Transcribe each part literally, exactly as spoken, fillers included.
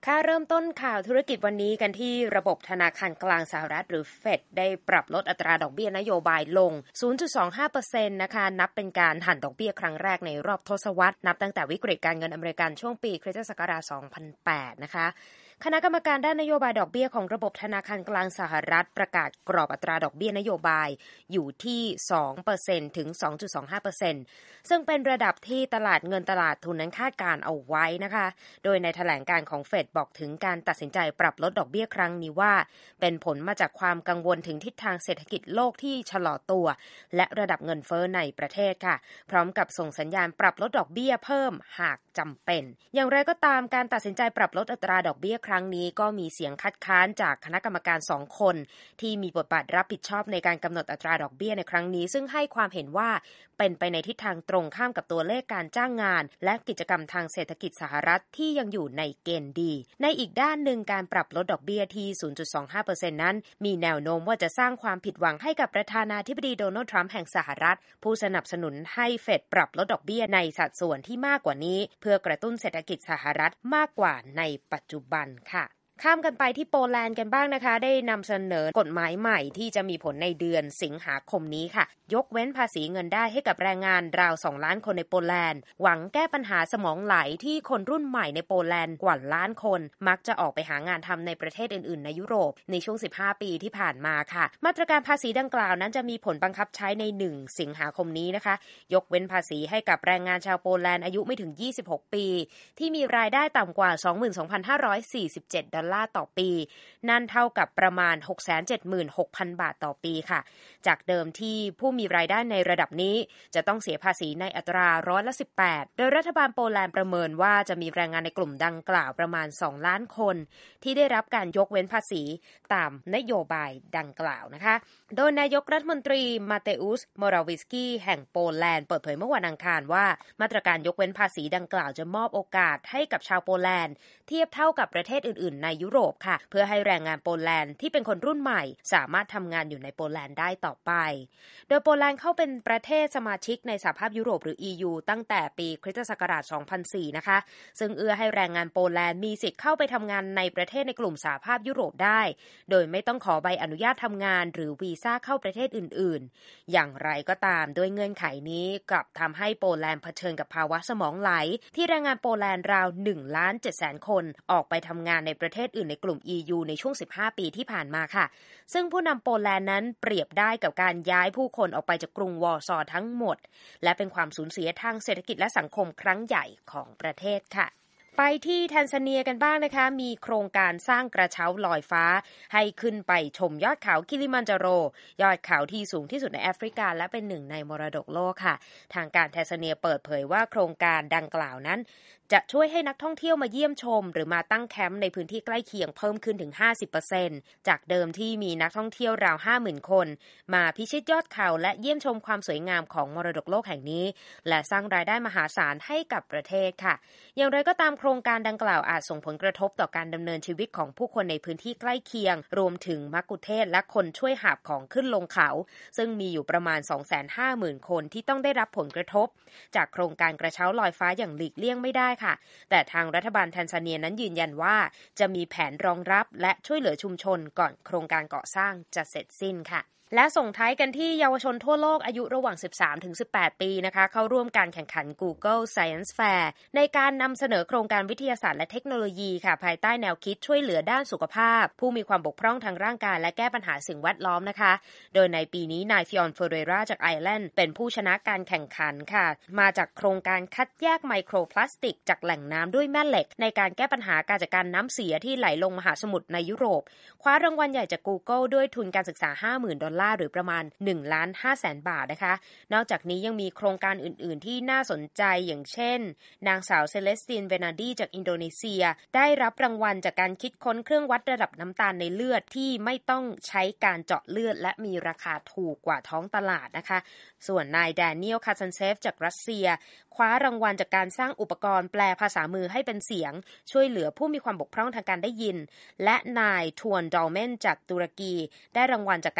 ค่ะเริ่มต้นข่าวธุรกิจวันนี้กันที่ระบบธนาคารกลางสหรัฐหรือ เฟด ได้ปรับลดอัตราดอกเบี้ยนโยบายลง ศูนย์จุดสองห้าเปอร์เซ็นต์ นะคะนับเป็นการหั่นดอกเบี้ยครั้งแรกในรอบทศวรรษนับตั้งแต่วิกฤตการเงินอเมริกันช่วงปีคริสตศักราช สองพันแปด นะคะคณะกรรมการด้านนโยบายดอกเบี้ยของระบบธนาคารกลางสหรัฐประกาศกรอบอัตราดอกเบี้ยนโยบายอยู่ที่ สองเปอร์เซ็นต์ ถึง สองจุดสองห้าเปอร์เซ็นต์ ซึ่งเป็นระดับที่ตลาดเงินตลาดทุนนั้นคาดการเอาไว้นะคะโดยในแถลงการของเฟดบอกถึงการตัดสินใจปรับลดดอกเบี้ยครั้งนี้ว่าเป็นผลมาจากความกังวลถึงทิศทางเศรษฐกิจโลกที่ชะลอตัวและระดับเงินเฟ้อในประเทศค่ะพร้อมกับส่งสัญญาณปรับลดดอกเบี้ยเพิ่มหากจำเป็นอย่างไรก็ตามการตัดสินใจปรับลดอัตราดอกเบี้ยครั้งนี้ก็มีเสียงคัดค้านจากคณะกรรมการสองคนที่มีบทบาทรับผิดชอบในการกำหนดอัตราดอกเบี้ยในครั้งนี้ซึ่งให้ความเห็นว่าเป็นไปในทิศทางตรงข้ามกับตัวเลขการจ้างงานและกิจกรรมทางเศรษฐกิจสหรัฐที่ยังอยู่ในเกณฑ์ดีในอีกด้านหนึ่งการปรับลดดอกเบี้ยที่ ศูนย์จุดสองห้าเปอร์เซ็นต์ นั้นมีแนวโน้มว่าจะสร้างความผิดหวังให้กับประธานาธิบดีโดนัลด์ทรัมป์แห่งสหรัฐผู้สนับสนุนให้เฟดปรับลดดอกเบี้ยในสัดส่วนที่มากกว่านี้เพื่อกระตุ้นเศรษฐกิจสหรัฐมากกว่าในปัจจุบันค่ะข้ามกันไปที่โปแลนด์กันบ้างนะคะได้นำเสนอกฎหมายใหม่ที่จะมีผลในเดือนสิงหาคมนี้ค่ะยกเว้นภาษีเงินได้ให้กับแรงงานราวสองล้านคนในโปแลนด์หวังแก้ปัญหาสมองไหลที่คนรุ่นใหม่ในโปแลนด์กว่าล้านคนมักจะออกไปหางานทำในประเทศอื่นๆในยุโรปในช่วงสิบห้าปีที่ผ่านมาค่ะมาตรการภาษีดังกล่าวนั้นจะมีผลบังคับใช้ในหนึ่งสิงหาคมนี้นะคะยกเว้นภาษีให้กับแรงงานชาวโปแลนด์อายุไม่ถึงยี่สิบหกปีที่มีรายได้ต่ำกว่า สองหมื่นสองพันห้าร้อยสี่สิบเจ็ด ดอลลาร์ต่อปีนั่นเท่ากับประมาณ หกแสนเจ็ดหมื่นหกพัน บาทต่อปีค่ะจากเดิมที่ผู้มีรายได้ในระดับนี้จะต้องเสียภาษีในอัตราร้อยละสิบแปดโดยรัฐบาลโปแลนด์ประเมินว่าจะมีแรงงานในกลุ่มดังกล่าวประมาณสองล้านคนที่ได้รับการยกเว้นภาษีตามนโยบายดังกล่าวนะคะโดยนายกรัฐมนตรีมาเตอุส มอราวิสกี้แห่งโปแลนด์เปิดเผยเมื่อวันอังคารว่ามาตรการยกเว้นภาษีดังกล่าวจะมอบโอกาสให้กับชาวโปแลนด์เทียบเท่ากับประเทศอื่นๆในยุโรปค่ะเพื่อให้แรงงานโปแลนด์ที่เป็นคนรุ่นใหม่สามารถทำงานอยู่ในโปแลนด์ได้ต่อไปโดยโปแลนด์เข้าเป็นประเทศสมาชิกในสหภาพยุโรปหรือ อี ยู ตั้งแต่ปีคริสตศักราช สองพันสี่ นะคะซึ่งเอื้อให้แรงงานโปแลนด์มีสิทธิ์เข้าไปทำงานในประเทศในกลุ่มสหภาพยุโรปได้โดยไม่ต้องขอใบอนุญาตทำงานหรือวีซ่าเข้าประเทศอื่นๆอย่างไรก็ตามโดยเงื่อนไขนี้กลับทำให้โปแลนด์เผชิญกับภาวะสมองไหลที่แรงงานโปแลนด์ราว หนึ่งล้านเจ็ดแสน คนออกไปทำงานในประเทศอื่นในกลุ่ม อี ยู ในช่วงสิบห้าปีที่ผ่านมาค่ะซึ่งผู้นำโปแลนด์นั้นเปรียบได้กับการย้ายผู้คนออกไปจากกรุงวอร์ซอทั้งหมดและเป็นความสูญเสียทางเศรษฐกิจและสังคมครั้งใหญ่ของประเทศค่ะไปที่แทนซาเนียกันบ้างนะคะมีโครงการสร้างกระเช้าลอยฟ้าให้ขึ้นไปชมยอดเขาคิลิมันจาโรยอดเขาที่สูงที่สุดในแอฟริกาและเป็นหนึ่งในมรดกโลกค่ะทางการแทนซาเนียเปิดเผยว่าโครงการดังกล่าวนั้นจะช่วยให้นักท่องเที่ยวมาเยี่ยมชมหรือมาตั้งแคมป์ในพื้นที่ใกล้เคียงเพิ่มขึ้นถึง ห้าสิบเปอร์เซ็นต์ จากเดิมที่มีนักท่องเที่ยวราว ห้าหมื่น คนมาพิชิตยอดเขาและเยี่ยมชมความสวยงามของมรดกโลกแห่งนี้และสร้างรายได้มหาศาลให้กับประเทศค่ะอย่างไรก็ตามโครงการดังกล่าวอาจส่งผลกระทบต่อการดำเนินชีวิตของผู้คนในพื้นที่ใกล้เคียงรวมถึงมักคุเทศก์และคนช่วยหาบของขึ้นลงเขาซึ่งมีอยู่ประมาณ สองแสนห้าหมื่น คนที่ต้องได้รับผลกระทบจากโครงการกระเช้าลอยฟ้าอย่างหลีกเลี่ยงไม่ได้ค่ะแต่ทางรัฐบาลแทนซาเนียนั้นยืนยันว่าจะมีแผนรองรับและช่วยเหลือชุมชนก่อนโครงการก่อสร้างจะเสร็จสิ้นค่ะและส่งท้ายกันที่เยาวชนทั่วโลกอายุระหว่าง สิบสามถึงสิบแปด ปีนะคะเข้าร่วมการแข่งขัน Google Science Fair ในการนำเสนอโครงการวิทยาศาสตร์และเทคโนโลยีค่ะภายใต้แนวคิดช่วยเหลือด้านสุขภาพผู้มีความบกพร่องทางร่างกายและแก้ปัญหาสิ่งแวดล้อมนะคะโดยในปีนี้นายฟิออนเฟเรราจากไอร์แลนด์เป็นผู้ชนะการแข่งขันค่ะมาจากโครงการคัดแยกไมโครพลาสติกจากแหล่งน้ำด้วยแม่เหล็กในการแก้ปัญหาการจัดการน้ำเสียที่ไหลลงมหาสมุทรในยุโรปคว้ารางวัลใหญ่จาก Google ด้วยทุนการศึกษา ห้าหมื่น ดอลลาร์หรือประมาณหนึ่งล้านห้าแสน บาทนะคะนอกจากนี้ยังมีโครงการอื่นๆที่น่าสนใจอย่างเช่นนางสาวเซเลสตินเวนาดีจากอินโดนีเซียได้รับรางวัลจากการคิดค้นเครื่องวัดระดับน้ำตาลในเลือดที่ไม่ต้องใช้การเจาะเลือดและมีราคาถูกกว่าท้องตลาดนะคะส่วนนายแดเนียลคาซันเซฟจากรัสเซียคว้ารางวัลจากการสร้างอุปกรณ์แปลภาษามือให้เป็นเสียงช่วยเหลือผู้มีความบกพร่องทางการได้ยินและนายทวนดอลเมนจากตุรกีได้รางวัลจากการพัฒนา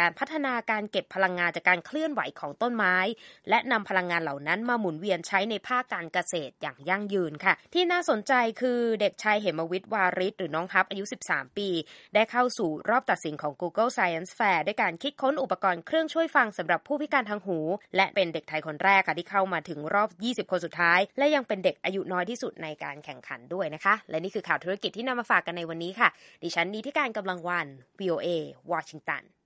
นาการเก็บพลังงานจากการเคลื่อนไหวของต้นไม้และนำพลังงานเหล่านั้นมาหมุนเวียนใช้ในภาคการเกษตรอย่างยั่งยืนค่ะที่น่าสนใจคือเด็กชายเหมวิทย์วาริศหรือน้องฮับอายุสิบสามปีได้เข้าสู่รอบตัดสินของ Google Science Fair ด้วยการคิดค้นอุปกรณ์เครื่องช่วยฟังสำหรับผู้พิการทางหูและเป็นเด็กไทยคนแรกค่ะที่เข้ามาถึงรอบยี่สิบคนสุดท้ายและยังเป็นเด็กอายุน้อยที่สุดในการแข่งขันด้วยนะคะและนี่คือข่าวธุรกิจที่นำมาฝากกันในวันนี้ค่ะดิฉันนิติการกำลังวัน วี โอ เอ วอชิงตัน